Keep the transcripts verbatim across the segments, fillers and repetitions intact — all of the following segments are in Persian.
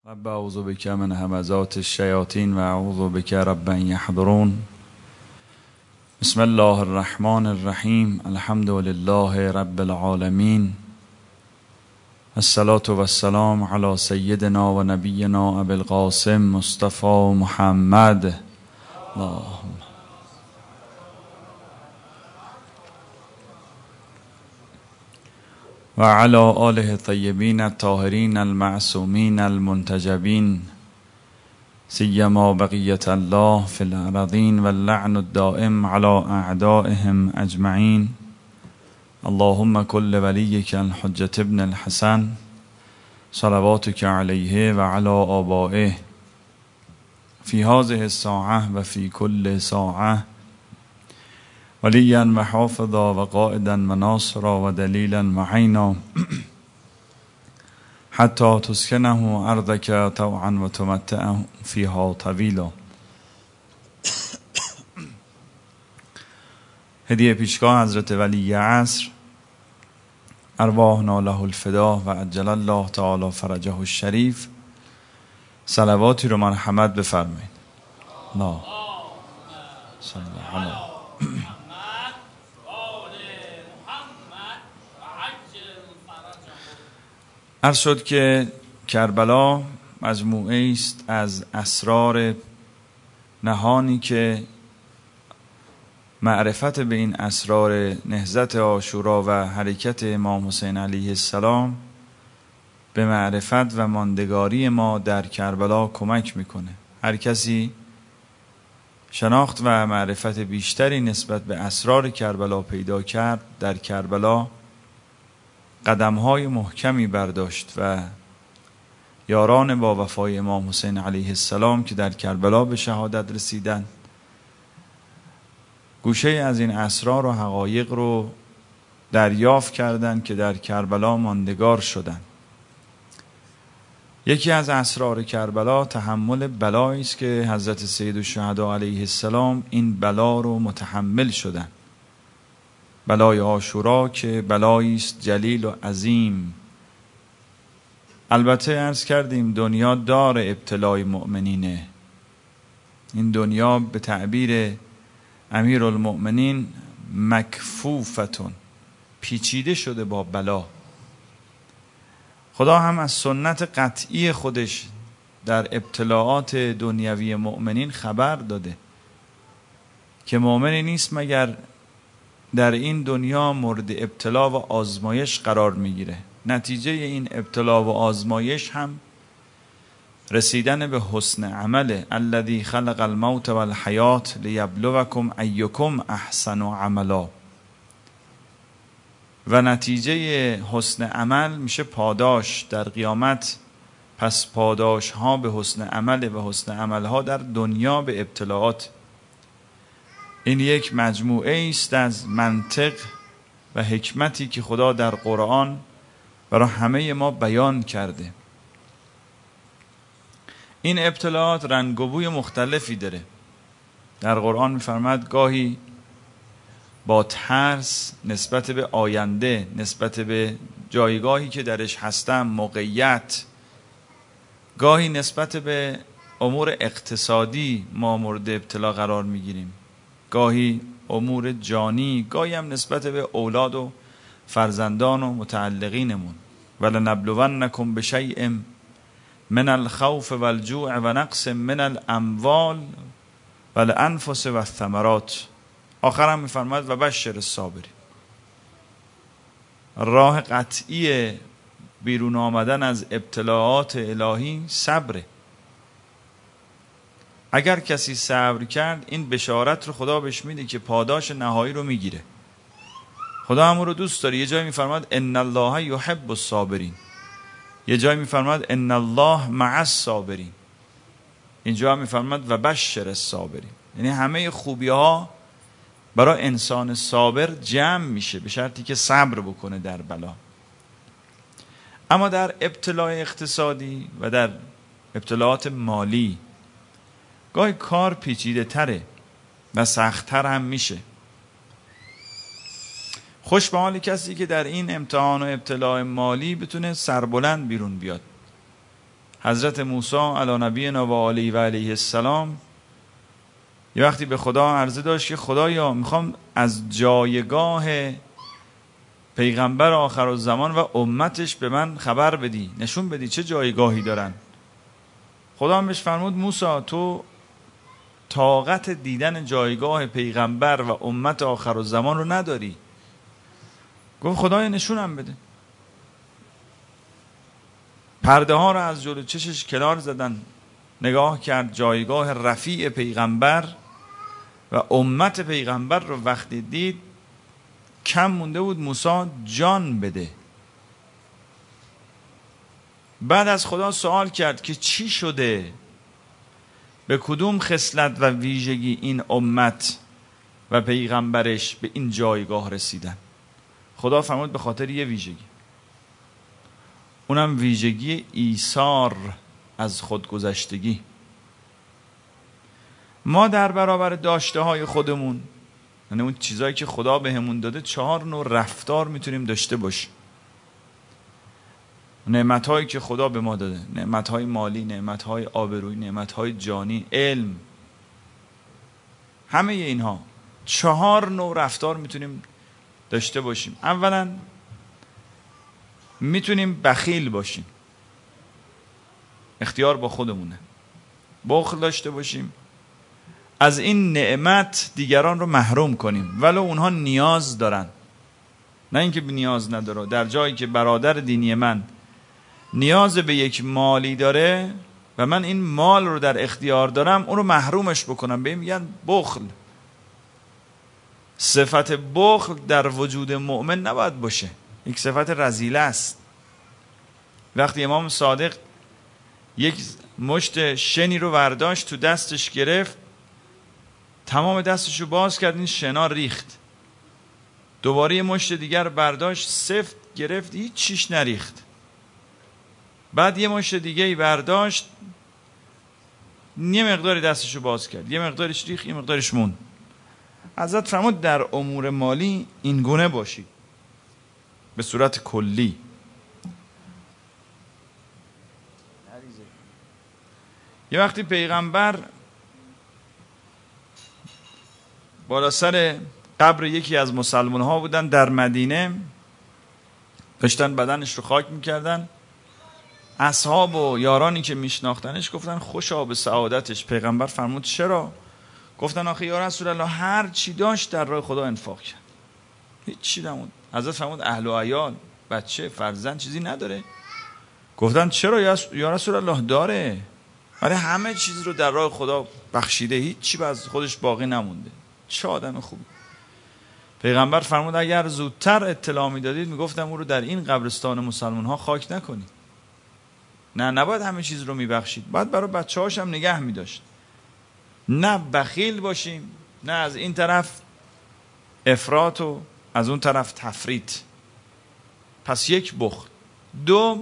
رب اعوذ بک من همزات الشیاطین و اعوذ بک رب ان یحضرون. بسم الله الرحمن الرحیم. الحمد لله رب العالمین. الصلاة والسلام علی سیدنا و نبینا ابی القاسم مصطفی محمد. اللهم و علی آله الطیبین الطاهرین المعصومین المنتجبین سیما بقیة الله فی الارضین واللعن الدائم علی اعدائهم اجمعین. اللهم کل ولیک الحجة ابن الحسن صلواتک علیه و علی آبائه فی هذه الساعة و فی کل ساعة ولیا و حافظا و قائدا و ناصرا و دلیلا و عینا حتی تسکنه ارضک طوعا و تمتعه فیها طویلا. هدیه پیشگاه حضرت ولی عصر، ارواحنا له الفدا و عجل الله تعالی فرجه الشریف. صلواتی رو مرحمت بفرمایید. لا صلی الله علیه. عرض شد که کربلا مجموعه است از اسرار نهانی که معرفت به این اسرار نهضت عاشورا و حرکت امام حسین علیه السلام به معرفت و ماندگاری ما در کربلا کمک میکنه. هر کسی شناخت و معرفت بیشتری نسبت به اسرار کربلا پیدا کرد، در کربلا قدم‌های محکمی برداشت و یاران با وفای امام حسین علیه السلام که در کربلا به شهادت رسیدن گوشه از این اسرار و حقایق رو دریافت کردند که در کربلا ماندگار شدند. یکی از اسرار کربلا تحمل بلایی است که حضرت سید الشهدا علیه السلام این بلا رو متحمل شدند. بلای عاشورا که بلایی است جلیل و عظیم. البته عرض کردیم دنیا دار ابتلای مؤمنینه. این دنیا به تعبیر امیرالمؤمنین مکفوفتون، پیچیده شده با بلا. خدا هم از سنت قطعی خودش در ابتلاعات دنیوی مؤمنین خبر داده که مؤمنی نیست مگر در این دنیا مورد ابتلا و آزمایش قرار میگیره. نتیجه این ابتلا و آزمایش هم رسیدن به حسن عمله. الذی خلق الموت والحیات لیبلوکم ایکم احسن عملا. و نتیجه حسن عمل میشه پاداش در قیامت. پس پاداش ها به حسن عمل و حسن عمل ها در دنیا به ابتلاعات. این یک مجموعه است از منطق و حکمتی که خدا در قرآن برای همه ما بیان کرده. این ابتلاعات رنگ و بوی مختلفی داره. در قرآن می‌فرماد گاهی با ترس نسبت به آینده، نسبت به جایگاهی که درش هستم، موقعیت، گاهی نسبت به امور اقتصادی ما مورد ابتلا قرار میگیریم، گاهی امور جانی، گاهی هم نسبت به اولاد و فرزندان و متعلقینمون. ولنبلونکم بشیء من الخوف والجوع و نقص من الاموال والانفس والثمرات. آخر هم میفرماد و بشر الصابرین. راه قطعی بیرون آمدن از ابتلاعات الهی صبره. اگر کسی صبر کرد این بشارت رو خدا بهش میده که پاداش نهایی رو میگیره. خدا همون رو دوست داره. یه جای میفرماد ان الله یحب الصابرین، یه جای میفرماد ان الله مع الصابرین، اینجا میفرماد و بشر الصابرین. یعنی همه خوبی ها برای انسان صابر جمع میشه به شرطی که صبر بکنه در بلا. اما در ابتلاع اقتصادی و در ابتلاعات مالی گاهی کار پیچیده تره و سخت تر هم میشه. خوش به حال کسی که در این امتحان و ابتلاع مالی بتونه سربلند بیرون بیاد. حضرت موسی علی نبینا و آله و علیه السلام یه وقتی به خدا عرضه داشت که خدایا میخوام از جایگاه پیغمبر آخر الزمان و امتش به من خبر بدی، نشون بدی چه جایگاهی دارن. خدا هم بهش فرمود موسی تو طاقت دیدن جایگاه پیغمبر و امت آخر الزمان رو نداری. گفت خدای نشونم بده. پرده ها رو از جلو چشش کنار زدن، نگاه کرد جایگاه رفیع پیغمبر و امت پیغمبر رو وقتی دید کم مونده بود موسی جان بده. بعد از خدا سوال کرد که چی شده، به کدوم خصلت و ویژگی این امت و پیغمبرش به این جایگاه رسیدن. خدا فرمود به خاطر یه ویژگی، اونم ویژگی ایثار از خودگذشتگی. ما در برابر داشته های خودمون، یعنی اون چیزایی که خدا بهمون داده، چهار نوع رفتار میتونیم داشته باشیم. نعمت‌هایی که خدا به ما داده، نعمت‌های مالی، نعمت‌های آبرویی، نعمت‌های جانی، علم، همه اینها چهار نوع رفتار میتونیم داشته باشیم. اولا میتونیم بخیل باشیم، اختیار با خودمونه، بخل داشته باشیم، از این نعمت دیگران رو محروم کنیم ولو اونها نیاز دارن، نه اینکه بی نیاز نداره. در جایی که برادر دینی من نیاز به یک مالی داره و من این مال رو در اختیار دارم، اون رو محرومش بکنم، به این میگن بخل. صفت بخل در وجود مؤمن نباید باشه، یک صفت رذیله است. وقتی امام صادق یک مشت شنی رو برداشت تو دستش گرفت، تمام دستش رو باز کرد، این شنا ریخت. دوباره یه مشت دیگر برداشت، سفت گرفت، هیچ چیش نریخت. بعد یه مشت دیگه ای برداشت، یه مقداری دستش رو باز کرد، یه مقدارش ریخت، یه مقدارش مون. حضرت فرمود در امور مالی این گونه باشی به صورت کلی. یه وقتی پیغمبر بالا سر قبر یکی از مسلمان ها بودن در مدینه، داشتن بدنش رو خاک میکردن. اصحاب و یارانی که میشناختنش گفتن خوشا به سعادتش. پیغمبر فرمود چرا؟ گفتن آخه یا رسول الله هر چی داشت در راه خدا انفاق کرد، هیچ چی نموند. حضرت فرمود اهل و عیال، بچه، فرزند چیزی نداره؟ گفتن چرا یا رسول الله داره، ولی همه چیز رو در راه خدا بخشیده، هیچ چی از خودش باقی نمونده. چه آدم خوبی. پیغمبر فرمود اگر زودتر اطلاع میدادید میگفتم او رو در این قبرستان مسلمان ها خاک نکنید. نه، نباید همه چیز رو میبخشید، باید برای بچه هاش هم نگه میداشت. نه بخیل باشیم، نه از این طرف افراط و از اون طرف تفریط. پس یک بخل. دو،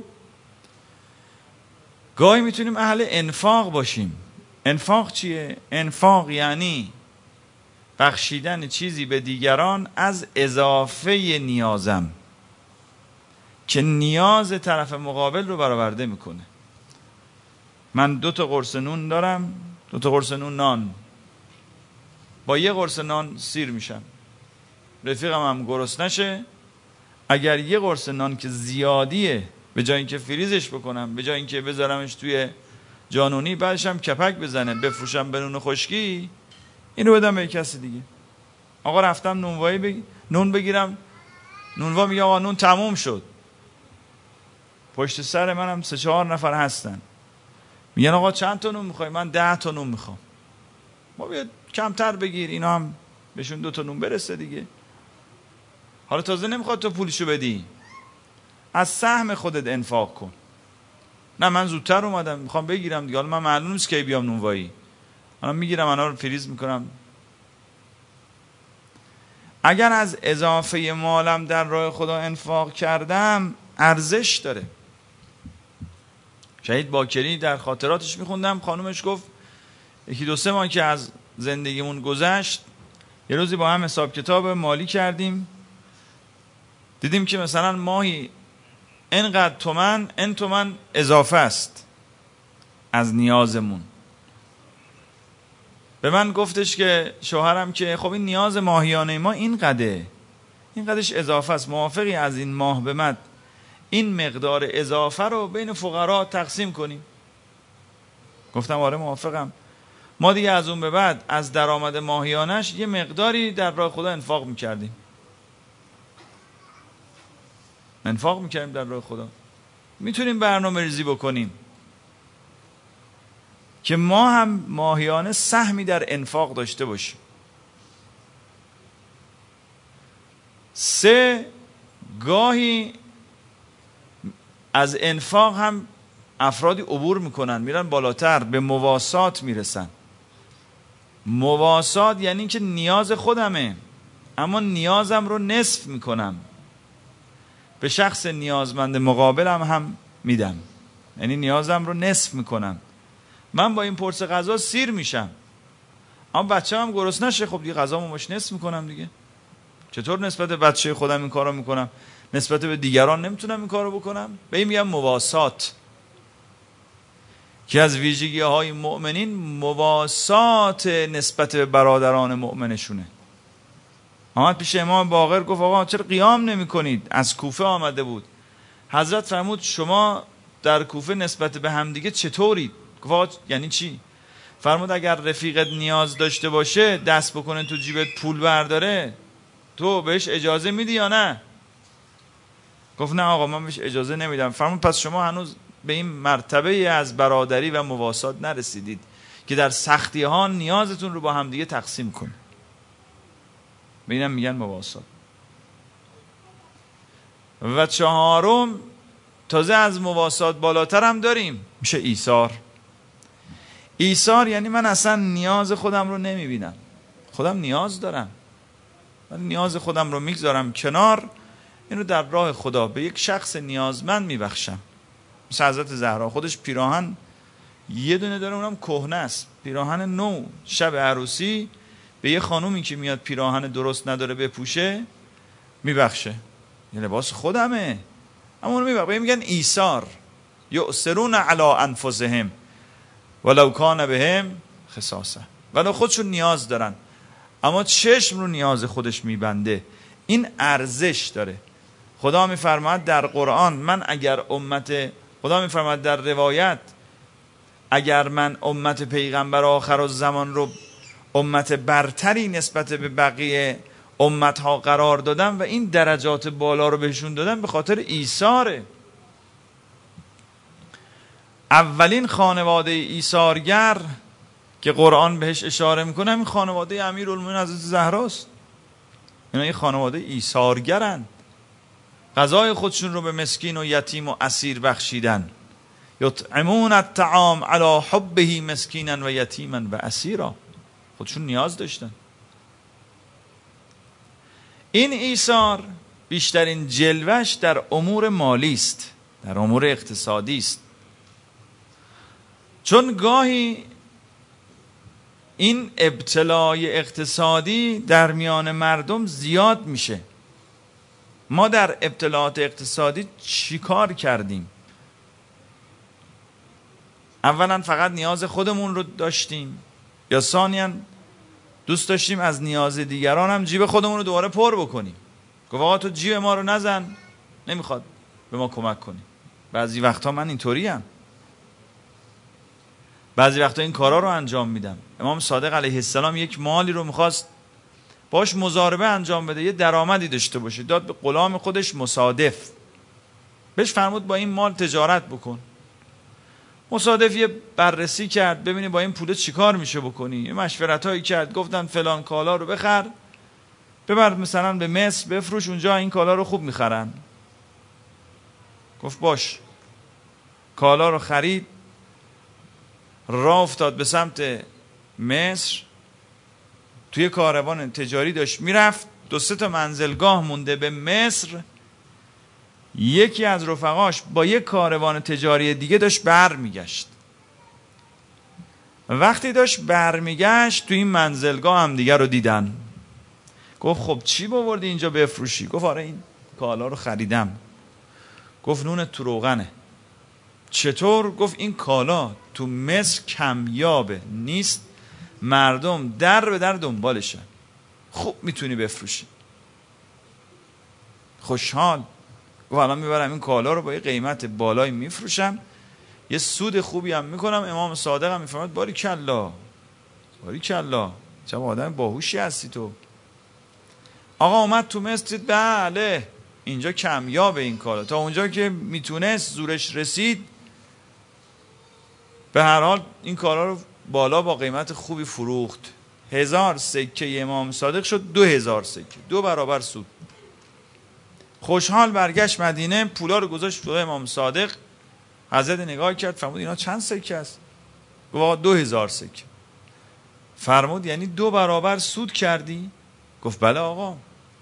گاهی میتونیم اهل انفاق باشیم. انفاق چیه؟ انفاق یعنی بخشیدن چیزی به دیگران از اضافه نیازم که نیاز طرف مقابل رو برآورده میکنه. من دو تا قرص نون دارم، دو تا قرص نون نان، با یه قرص نان سیر میشم، رفیقم هم گرسنه نشه. اگر یه قرص نان که زیادیه، به جای اینکه فریزش بکنم، به جای اینکه بذارمش توی جانونی بعدش هم کپک بزنه بفروشم به نون خشکی، اینو بدم به کسی دیگه. آقا رفتم نونوایی بگ... نون بگیرم، نونوا میگه آقا نون تموم شد. پشت سر منم سه چهار نفر هستن، میگن آقا چند تا نون میخوای؟ من ده تا نون میخوام. ما بیاد کمتر بگیر، اینا هم بهشون دو تا نون برسه دیگه. حالا تازه نمیخواد تو پولشو بدی، از سهم خودت انفاق کن. نه من زودتر اومدم میخوام بگیرم دیگه، حالا من معلوم نیست کی بیام نونوایی، حالا میگیرم انا رو فریز میکنم. اگر از اضافه مالم در راه خدا انفاق کردم ارزش داره. شهید باکری در خاطراتش میخوندم، خانومش گفت یکی دو سه ماه که از زندگیمون گذشت، یه روزی با هم حساب کتاب مالی کردیم، دیدیم که مثلا ماهی اینقدر تومن این تومن اضافه است. از نیازمون. به من گفتش که شوهرم که خب این نیاز ماهیانه ما این قده، این قدش اضافه است، موافقی از این ماه به بعد این مقدار اضافه رو بین فقرا تقسیم کنیم؟ گفتم آره موافقم. ما دیگه از اون به بعد از درآمد ماهیانش یه مقداری در راه خدا انفاق میکردیم انفاق میکردیم در راه خدا. میتونیم برنامه ریزی بکنیم که ما هم ماهیانه سهمی در انفاق داشته باشیم. سه، گاهی از انفاق هم افرادی عبور میکنن، میرن بالاتر، به مواسات میرسن. مواسات یعنی که نیاز خودمه اما نیازم رو نصف میکنم، به شخص نیازمند مقابلم هم میدم، یعنی نیازم رو نصف میکنم. من با این پرس غذا سیر میشم اما بچه هم گرسنه نشه، خب دیگه غذامو باش نصف میکنم دیگه. چطور نسبت به بچه خودم این کارو میکنم، نسبت به دیگران نمیتونم این کارو بکنم؟ به این میگم مواسات، که از ویژگی های مؤمنین مواسات نسبت به برادران مؤمنشونه. آمد پیش امام باقر گفت آقا چرا قیام نمی کنید؟ از کوفه آمده بود. حضرت فرمود شما در کوفه نسبت به همدیگه چطورید؟ گفت یعنی چی؟ فرمود اگر رفیقت نیاز داشته باشه دست بکنه تو جیبت پول برداره، تو بهش اجازه میدی یا نه؟ گفت نه آقا من بهش اجازه نمیدم. فرمود پس شما هنوز به این مرتبه از برادری و مواسات نرسیدید که در سختی ها نیازتون رو با همدیگه تقسیم کنید. به اینم میگن مواسات. و چهارم، تازه از مواسات بالاتر هم داریم، میشه ایثار. ایثار یعنی من اصلا نیاز خودم رو نمیبینم، خودم نیاز دارم، من نیاز خودم رو میگذارم کنار، این رو در راه خدا به یک شخص نیازمند میبخشم. مثل حضرت زهرا خودش پیراهن یه دونه داره، اونم کهنه است، پیراهن نو، شب عروسی به یه خانومی که میاد پیراهن درست نداره بپوشه میبخشه، یه لباس خودمه اما اونو میبخشه. میگن ایثار، یؤثرون علی انفسهم ولو کان بهم خصاصه، ولو خودشون نیاز دارن اما چشم رو نیاز خودش میبنده. این ارزش داره. خدا میفرماید در قرآن من اگر امت خدا میفرماید در روایت اگر من امت پیغمبر آخر الزمان رو امت برتری نسبت به بقیه امت ها قرار دادم و این درجات بالا رو بهشون دادم به خاطر ایثاره. اولین خانواده ایثارگر که قرآن بهش اشاره میکنه این خانواده امیرالمومنین حضرت زهراست. اینا این خانواده ایثارگرن، غذای خودشون رو به مسکین و یتیم و اسیر بخشیدن. یطعمون الطعام علی حبه مسکینا و یتیما و اسیرا، خودشون نیاز داشتن. این ایثار بیشترین جلوش در امور مالی است، در امور اقتصادی است. چون گاهی این ابتلای اقتصادی در میان مردم زیاد میشه. ما در ابتلاعات اقتصادی چی کار کردیم؟ اولا فقط نیاز خودمون رو داشتیم یا ثانیاً دوست داشتیم از نیاز دیگران هم جیب خودمون رو دوباره پر بکنیم؟ گفت آقا تو جیب ما رو نزن، نمیخواد به ما کمک کنی. بعضی وقتا من اینطوریم، بعضی وقتا این کارا رو انجام میدم. امام صادق علیه السلام یک مالی رو میخواست باش مضاربه انجام بده، یه درآمدی داشته باشه، داد به غلام خودش مصادف، بهش فرمود با این مال تجارت بکن. مصادف یه بررسی کرد ببینی با این پول چیکار میشه بکنی، یه مشورت هایی کرد، گفتن فلان کالا رو بخر ببر مثلا به مصر بفروش، اونجا این کالا رو خوب میخرن. گفت باش. کالا رو خرید، راه افتاد به سمت مصر، توی کاروان تجاری داشت میرفت، دو سه تا منزلگاه مونده به مصر، یکی از رفقاش با یک کاروان تجاری دیگه داشت بر میگشت. وقتی داشت بر میگشت تو این منزلگاه هم دیگه رو دیدن. گفت خب چی بوردی اینجا بفروشی؟ گفت آره این کالا رو خریدم. گفت نون تو روغنه. چطور؟ گفت این کالا تو مصر کمیابه، نیست، مردم در به در دنبالشن، خوب میتونی بفروشی. خوشحال گفت الان میبرم این کالا رو با یه قیمت بالایی میفروشم، یه سود خوبی هم میکنم. امام صادق هم میفرماد باری کلا، باری کلا، چه آدم باهوشی هستی تو. آقا اومد تو مصر، بله اینجا کمیابه این کالا، تا اونجا که میتونست زورش رسید به هر حال این کالا رو بالا با قیمت خوبی فروخت. هزار سکه امام صادق شد دو هزار سکه، دو برابر سود. خوشحال برگشت مدینه، پولا رو گذاشت تو امام صادق. حضرت نگاه کرد فرمود اینا چند سکه است؟ گفت دو هزار سکه. فرمود یعنی دو برابر سود کردی؟ گفت بله آقا.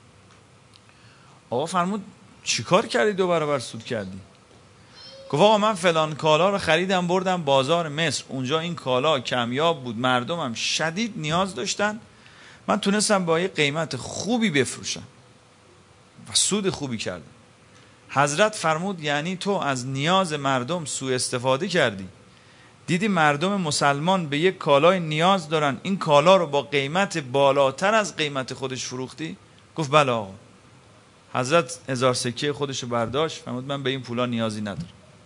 آقا فرمود چیکار کردی دو برابر سود کردی؟ گفت آقا من فلان کالا رو خریدم بردم بازار مصر، اونجا این کالا کمیاب بود، مردمم شدید نیاز داشتن، من تونستم با یه قیمت خوبی بفروشم و سود خوبی کردم. حضرت فرمود یعنی تو از نیاز مردم سوء استفاده کردی، دیدی مردم مسلمان به یک کالای نیاز دارن، این کالا رو با قیمت بالاتر از قیمت خودش فروختی؟ گفت بله آقا. حضرت هزار سکه خودش رو برداشت، فرمود من به این پولا نیازی ندارم.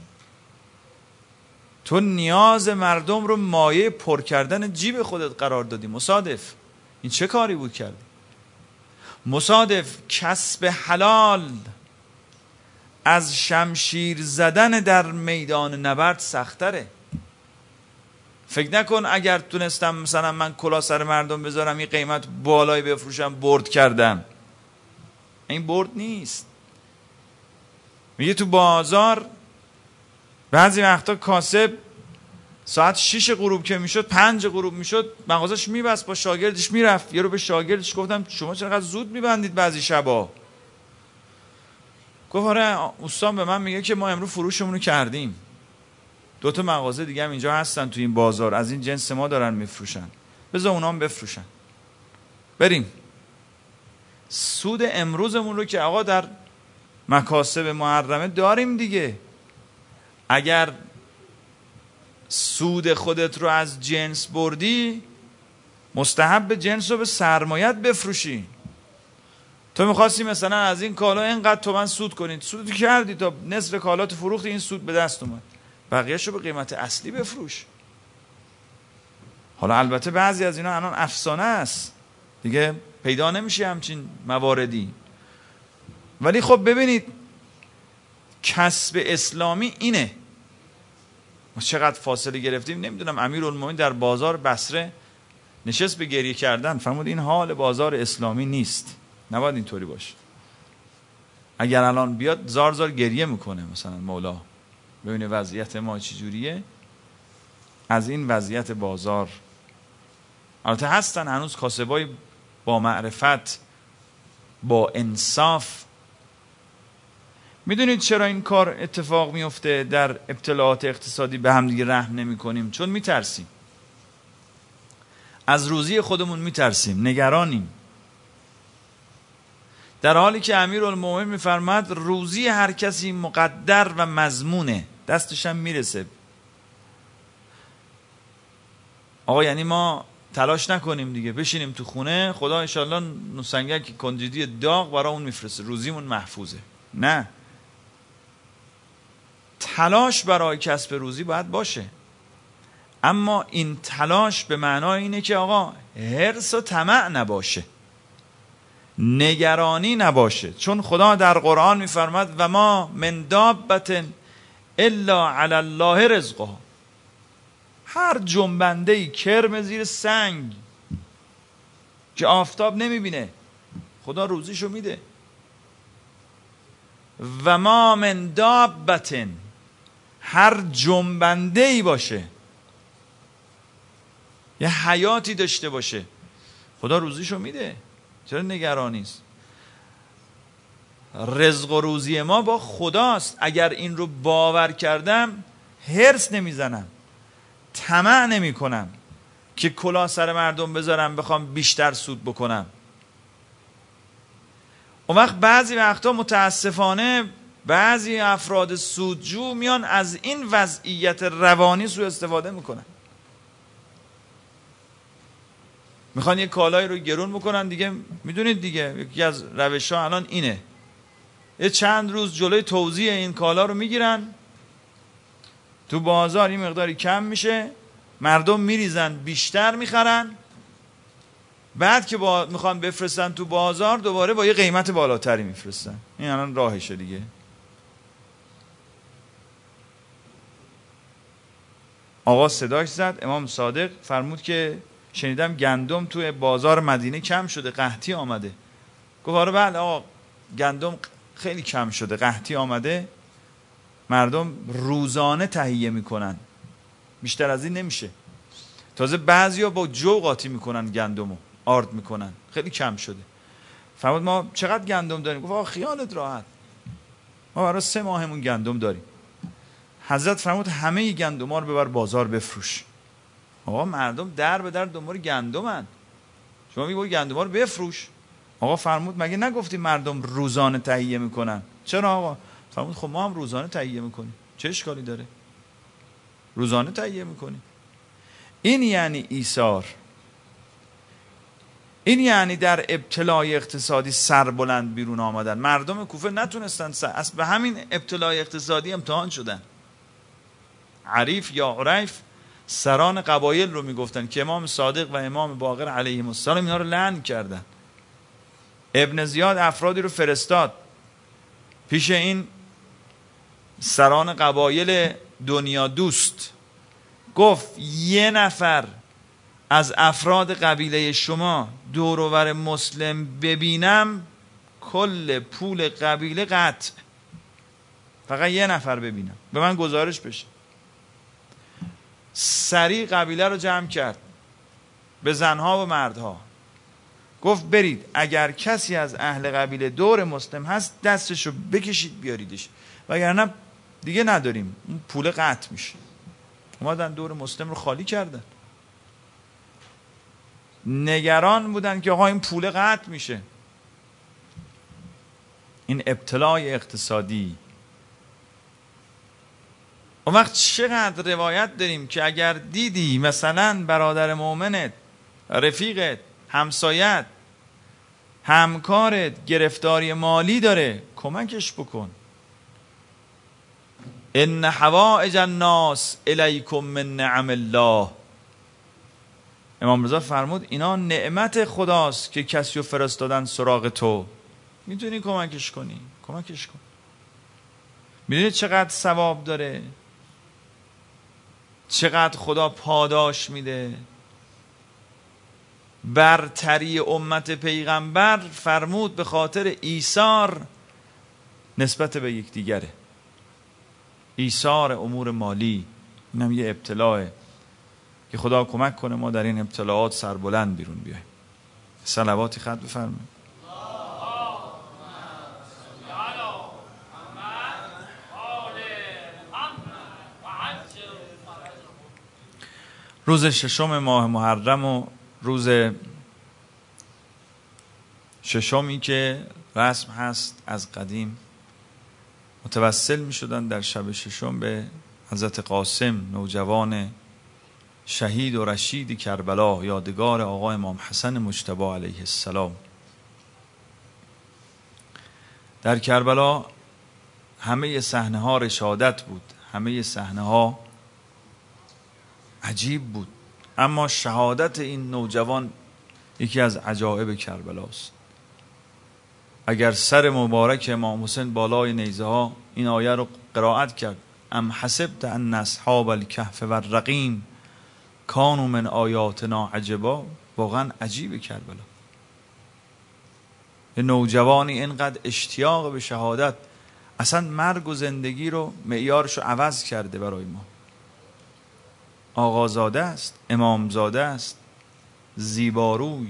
تو نیاز مردم رو مایه پر کردن جیب خودت قرار دادی. مصادف این چه کاری بود کردی؟ مصادف کسب حلال از شمشیر زدن در میدان نبرد سختره. فکر نکن اگر تونستم مثلا من کلا سر مردم بذارم یه قیمت بالایی بفروشم برد کردم. این برد نیست. میگه تو بازار بعضی وقتا کاسب ساعت شیش غروب که میشد، پنج غروب میشد، مغازش میبست با شاگردش میرفت. یه رو به شاگردش گفتم شما چقدر زود میبندید بعضی شبا؟ گفت آره استاد به من میگه که ما امروز فروشمون رو کردیم، دو تا مغازه دیگه هم اینجا هستن تو این بازار از این جنس ما دارن میفروشن، بذار اونا هم بفروشن بریم. سود امروزمون رو که آقا در مکاسب محرمه داریم دیگه. اگر سود خودت رو از جنس بردی، مستحب جنس رو به سرمایت بفروشی. تو میخواستی مثلا از این کالا اینقدر تومن سود کنید، سود کردی تا نصف کالات فروختی، این سود به دست اومد، بقیه‌شو به قیمت اصلی بفروش. حالا البته بعضی از اینا الان افسانه است دیگه، پیدا نمیشه همچین مواردی. ولی خب ببینید کسب اسلامی اینه. ما چقدر فاصله گرفتیم. نمیدونم امیرالمومنین در بازار بصره نشست به گریه کردن، فرمود این حال بازار اسلامی نیست، نباید اینطوری باشه. اگر الان بیاد زار زار گریه میکنه مثلا مولا، ببینه وضعیت ما چجوریه از این وضعیت بازار. البته هستن هنوز کاسبای با معرفت، با انصاف. میدونید چرا این کار اتفاق میفته؟ در ابتلاعات اقتصادی به هم دیگه رحم نمی کنیم، چون میترسیم از روزی خودمون، میترسیم، نگرانیم، در حالی که امیرالمومنین میفرماد روزی هر کسی مقدر و مضمونه، دستش هم میرسه. آقا یعنی ما تلاش نکنیم دیگه، بشینیم تو خونه، خدا انشالله نوسنگک کنجدی داغ برای اون میفرسته، روزیمون محفوظه. نه، تلاش برای کسب روزی باید باشه، اما این تلاش به معنای اینه که آقا حرص و طمع نباشه، نگرانی نباشه. چون خدا در قرآن میفرماد و ما من دابة الا علی الله رزقها. هر جنبنده‌ای کرم زیر سنگ که آفتاب نمیبینه، خدا روزیشو میده. و ما من دابة، هر جنبنده‌ای باشه، یه حیاتی داشته باشه، خدا روزیشو میده. چرا نگرانی است؟ رزق و روزی ما با خداست. اگر این رو باور کردم هرس نمیزنم، طمع نمی کنم که کلاه سر مردم بذارم بخوام بیشتر سود بکنم. اون وقت بعضی وقتا متاسفانه بعضی افراد سودجو میان از این وضعیت روانی سوء استفاده میکنن، میخوان یه کالایی رو گرون بکنن دیگه. میدونید دیگه یکی از روش ها الان اینه، یه چند روز جلوی توزیع این کالا رو میگیرن تو بازار، این مقداری کم میشه، مردم میریزن بیشتر میخرن، بعد که با میخوان بفرستن تو بازار دوباره با یه قیمت بالاتری میفرستن. این الان راهشه دیگه. آقا صداش زد، امام صادق فرمود که شنیدم گندم توی بازار مدینه کم شده، قحطی آمده. گفت آره بله آقا گندم خیلی کم شده، قحطی آمده، مردم روزانه تهیه میکنن، بیشتر از این نمیشه. تازه بعضیا با جو قاطی میکنن گندمو، آرد میکنن، خیلی کم شده. فرمود ما چقدر گندم داریم؟ گفت آقا خیالت راحت، ما برای سه ماهمون گندم داریم. حضرت فرمود همه گندم ها رو ببر بازار بفروش. آقا مردم در به در دنبال گندمن، شما میگی گندم ها رو بفروش. آقا فرمود مگه نگفتی مردم روزانه تهیه میکنن؟ چرا آقا؟ فرمود خب ما هم روزانه تهیه میکنیم، چه اشکالی داره؟ روزانه تهیه میکنیم. این یعنی ایثار، این یعنی در ابتلای اقتصادی سربلند بیرون آمدن. مردم کوفه نتونستن سر... اصلا به همین ابتلای اقتصادی امتحان شدن. عریف یا عریف سران قبایل رو میگفتن که امام صادق و امام باقر علیهم السلام اینا رو لعن کردن. ابن زیاد افرادی رو فرستاد پیش این سران قبایل دنیا دوست، گفت یه نفر از افراد قبیله شما دور و بر مسلم ببینم کل پول قبیله قطع، فقط یه نفر ببینم به من گزارش بشه. سریع قبیله رو جمع کرد به زنها و مردها، گفت برید اگر کسی از اهل قبیله دور مسلم هست دستشو بکشید بیاریدش، وگرنه دیگه نداریم، اون پول قطع میشه. اومدن دور مسلم رو خالی کردن، نگران بودن که آقا این پول قطع میشه. این ابتلای اقتصادی. اون وقت چقدر روایت داریم که اگر دیدی مثلا برادر مؤمنت، رفیقت، همسایت، همکارت گرفتاری مالی داره کمکش بکن. ان حوائج الناس الیکم من نعم الله. امام رضا فرمود اینا نعمت خداست که کسی رو فرستادن سراغ تو، میتونی کمکش کنی، کمکش کن. میدونید چقدر ثواب داره، چقدر خدا پاداش میده. برتری امت پیغمبر فرمود به خاطر ایثار نسبت به یکدیگره، ایثار امور مالی. اینم یه ابتلاه که خدا کمک کنه ما در این ابتلاعات سربلند بیرون بیاییم. صلواتی خط بفرمایید. روز ششم ماه محرم و روز ششمی که رسم هست از قدیم متوسل می شدن در شب ششم به حضرت قاسم، نوجوان شهید و رشید کربلا، یادگار آقا امام حسن مجتبی علیه السلام. در کربلا همه صحنه ها رشادت بود، همه صحنه ها عجیب بود، اما شهادت این نوجوان یکی از عجایب کربلاست. اگر سر مبارک امام حسین بالای نیزه ها این آیه رو قرائت کرد، ام حسبت ان اصحاب الکهف و الرقیم کانوا من آیاتنا عجبا، واقعا عجیب کربلا. یه نوجوانی اینقدر اشتیاق به شهادت، اصلا مرگ و زندگی رو معیارش رو عوض کرده برای ما. آقازاده است، امامزاده است، زیباروی،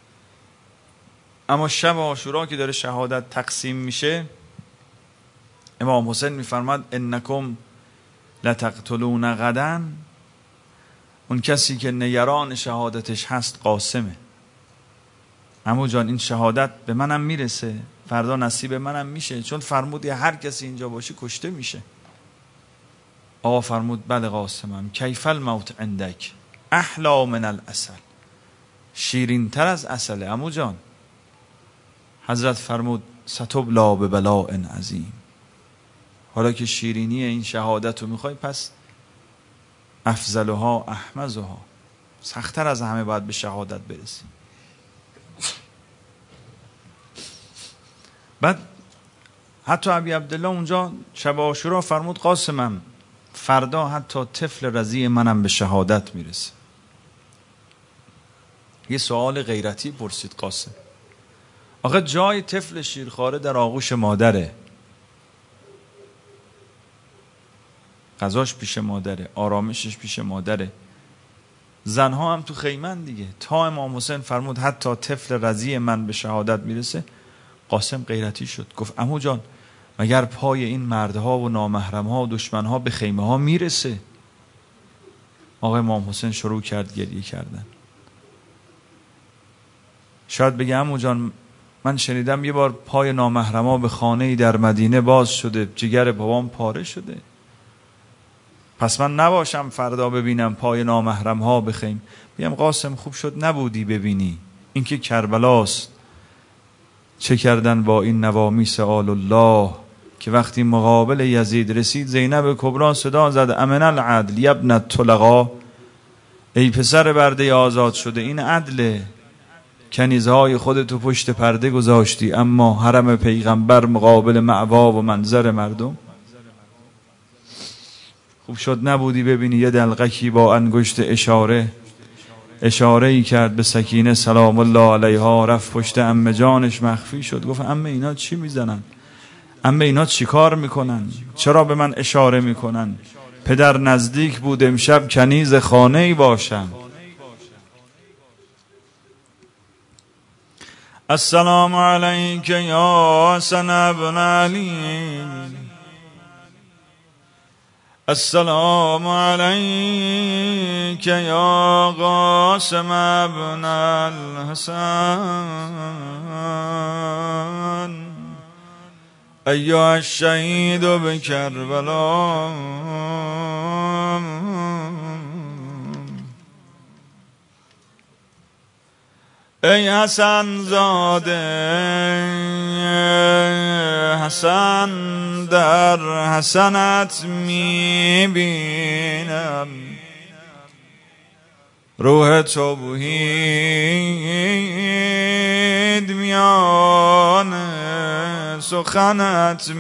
اما شب عاشورا که داره شهادت تقسیم میشه امام حسین میفرماد انکم لتقتلون غدا، اون کسی که نگران شهادتش هست قاسمه. عمو جان این شهادت به منم میرسه، فردا نصیب منم میشه، چون فرمودی هر کسی اینجا باشه کشته میشه. آقا فرمود بله قاسمم، کیف الموت عندک احلا من العسل، شیرین تر از عسله عمو جان. حضرت فرمود ستبلا ببلاء عظیم، حالا که شیرینی این شهادت رو میخوای پس افضلها احمزها، سخت‌تر از همه باید به شهادت برسی. بعد حتی ابی عبدالله اونجا شب عاشورا فرمود قاسمم فردا حتی طفل رضیع منم به شهادت میرسه. یه سوال غیرتی پرسید قاسم، آخه جای طفل شیرخواره در آغوش مادره، غذاش پیش مادره، آرامشش پیش مادره، زنها هم تو خیمن دیگه. تا امام حسین فرمود حتی طفل رضیع من به شهادت میرسه، قاسم غیرتی شد، گفت عمو جان مگر پای این مردها و نامحرمها و دشمنها به خیمه ها میرسه؟ آقای امام حسین شروع کرد گریه کردن. شاید بگه عمو جان من شنیدم یه بار پای نامحرمها به خانه‌ای در مدینه باز شده، جگر بابام پاره شده، پس من نباشم فردا ببینم پای نامحرمها بخیم. بگم قاسم خوب شد نبودی ببینی، این که کربلاست. چه کردن با این نوامیس آل الله که وقتی مقابل یزید رسید زینب کبرا صدا زد امن العدل یبن الطلقا، ای پسر برده آزاد شده این عدله، کنیزهای خودتو پشت پرده گذاشتی اما حرم پیغمبر مقابل معوا و منظر مردم. خوب شد نبودی ببینی. یه دلقکی با انگشت اشاره اشاره ای کرد به سکینه سلام الله علیها، رفت پشت عمه جانش مخفی شد، گفت عمه اینا چی میزنن؟ عمه اینا چی کار میکنن؟ چرا به من اشاره میکنن؟ پدر نزدیک بود امشب کنیز خانه ای باشم. السلام علیک یا حسن ابن علی، السلام علیک یا قاسم ابن الحسن، ایها الشهید بکربلا. ای حسن زاده حسن، در حسنت میبینم روح توحید، میان سخنت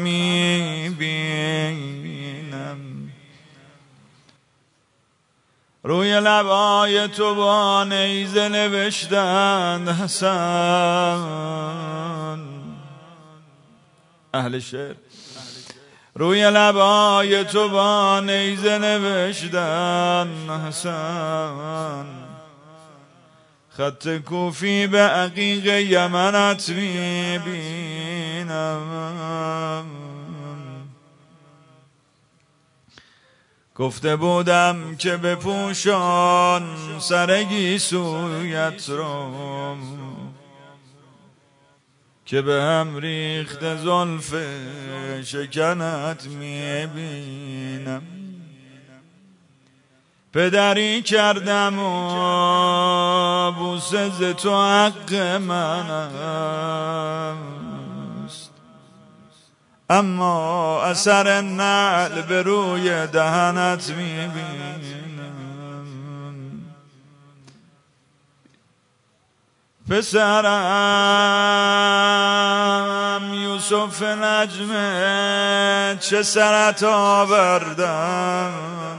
میبینم، روی لبای تو با نیزه نوشتند حسن. اهل شعر روی لبای تو با نیزه نوشتند حسن، خط کوفی به عقیق یمنت میبینم. گفته بودم که بپوشان سرگی سویت رو، که به هم ریخت زلف شکنت میبینم. پدری کردم و بوسه ز تو حق من است، اما اثر نعل به روی دهنت میبینم. پسرم یوسف نجمه چه سرت آوردم،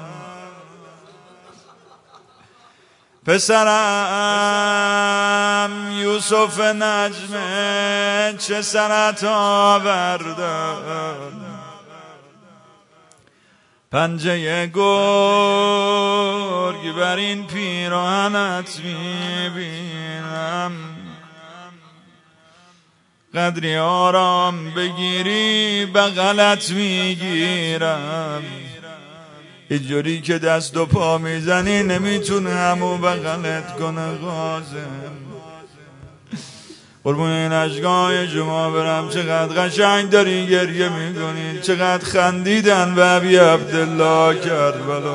پسرم یوسف نجمه چه سرت آوردم، پنجه گرگ بر این پیراهنت میبینم. قدری آرام بگیری بغلت میگیرم، اینجوری که دست و پا میزنی نمیتونه همو بغلت کنه قاسم. قربون این اشکای شما برم. چقدر قشنگ داری گریه میکنی، چقدر خندیدن به ابی عبدالله کربلا.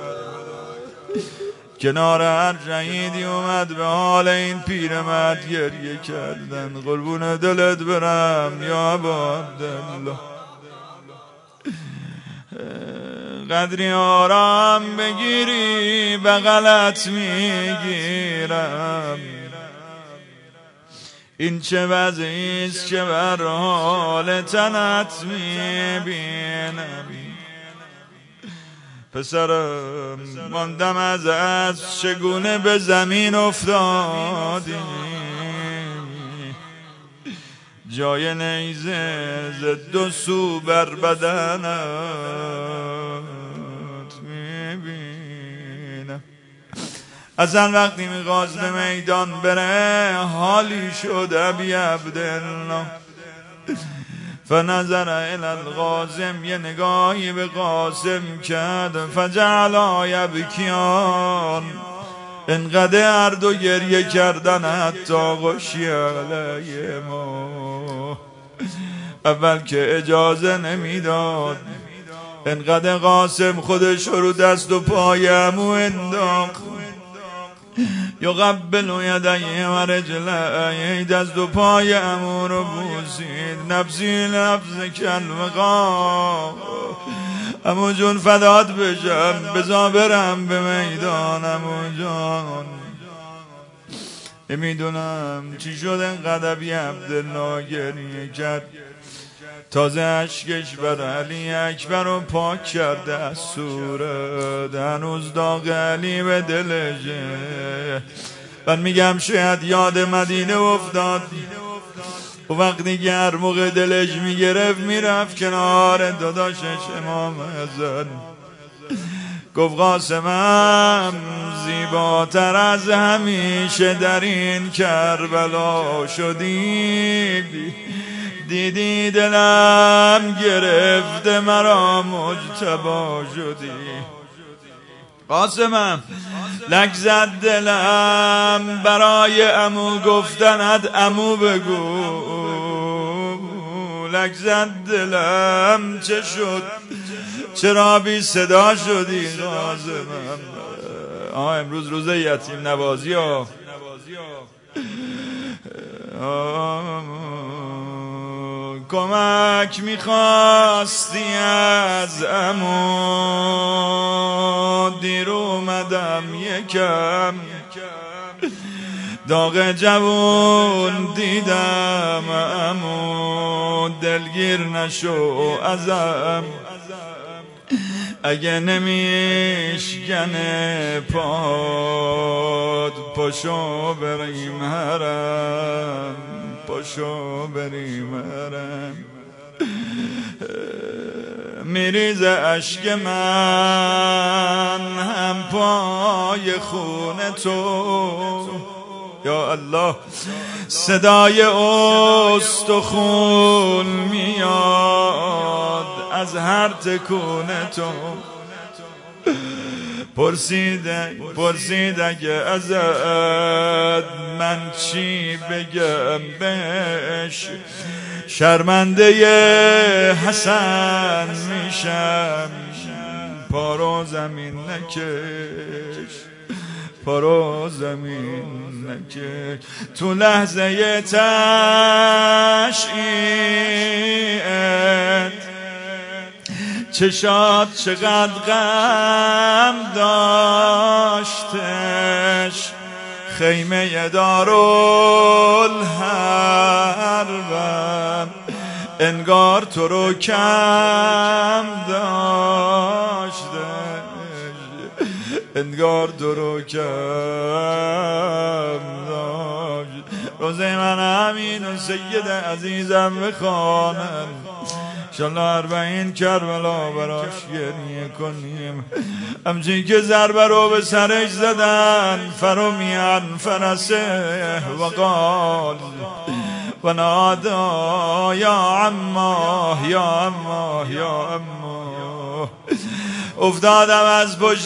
کنار هر شهیدی اومد به حال این پیرمرد گریه کردن. قربون دلت برم یا ابا عبدالله. قدری آرام بگیری بغلت میگیرم. این چه وضعیست که بر حال تنت میبینم. پسرم ماندم از از چگونه به زمین افتادی. جای نیزه ز دو سو بر بدنت میبینم. اصلا وقتی میخواست به میدان بره حالی شد ابی عبدالله. فنظر الی القاسم، یه نگاهی به قاسم کرد. فجعلا یبکیان، انقدر هر دو گریه کردن حتی غشی علیه ما. اول که اجازه نمیداد، انقدر قاسم خودش رو دست و پای عمو انداخت. یقبل یدیه و رجلیه، دست و پای عمو رو بوسید. نفسی نفس کلمقا، عمو جون فدات بشم، بزا برم به میدان عمو جان. میدونم چی شد انقدر ابی عبدالله گریه کرد. تازه اشکش بر علی اکبر رو پاک کرده از صورت. هنوز داغ علی به دلشه. من میگم شاید یاد مدینه افتاد و وقتی که هر موقع دلش میگرفت میرفت کنار داداشش امام حسن. گفت قاسمم زیباتر از همیشه در این کربلا شدی. دیدی دلم گرفته مرا مجتبا شدی. قاسمم لک زد دلم برای عمو گفتنت عمو بگو. لک زد دلم چه شد چرا بی صدا شدی قاسمم. آه امروز روز یتیم نوازی ها. کمک میخواستی از عمو، دیر اومدم یکم. داغ جوون دیدم عمو، دلگیر نشو ازم. اگه نمیشکنه پاد، پاشو بریم حرم، پاشو بریم حرم. میریز اشک من هم پای خون تو. یا الله صدای استخون میاد از هر تکون تو. پرسید پرسید اگه ازت من چی بگم بهش. شرمنده حسن میشم، پارو زمین نکش، پارو زمین نکش. تو لحظه تشییعت چشات چقدر غم داشتش. خیمه دارالحربم انگار تو رو کم داشتش، انگار تو رو کم داشت. روزه من امین و سید عزیزم بخوانم انشالله اربعین کربلا براش گریه کنیم. همچین که ضربه رو به سرش زدن فرومیان فرسه و قال و نادا یا عما یا عما یا عما. افتادم از پشت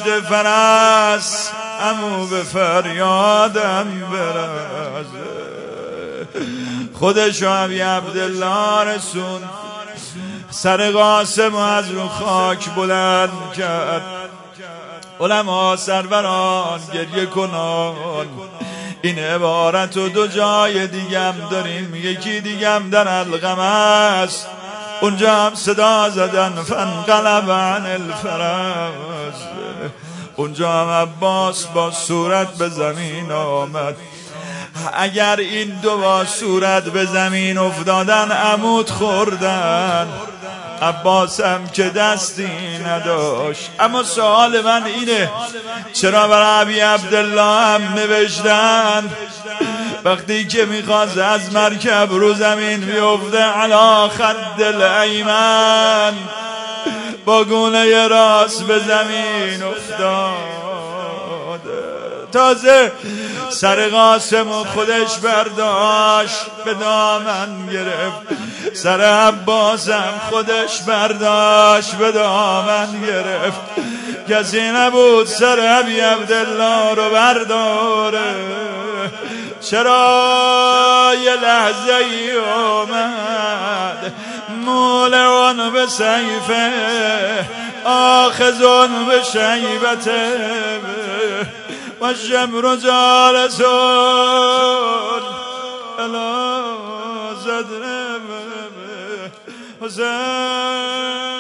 فرس عمو به فریادم برسه. خودشو ابی عبدالله رسون، سر قاسم از رو خاک بلند کرد. علما سروران گریه کنان. این عبارت و دو جای دیگم داریم، یکی دیگم در القمص، اونجا هم صدا زدن فانقلب عن الفرس، اونجا هم عباس با صورت به زمین آمد. اگر این دو با صورت به زمین افتادن عمود خوردن، عباس هم که دستی نداشت. اما سوال من اینه چرا برای ابی عبدالله هم نوشتن وقتی که میخواست از مرکب رو زمین بیفته علی خد الایمن با گونه راست به زمین افتاد. تازه سر قاسم و خودش برداشت به دامن گرفت، سر عباسم خودش برداشت به دامن گرفت. کسی نبود سر ابی عبدالله رو برداره. چرا یه لحظه ای اومد مولعون به سیفه آخذون به شیبته و شمر جالسون الا صدر حسین.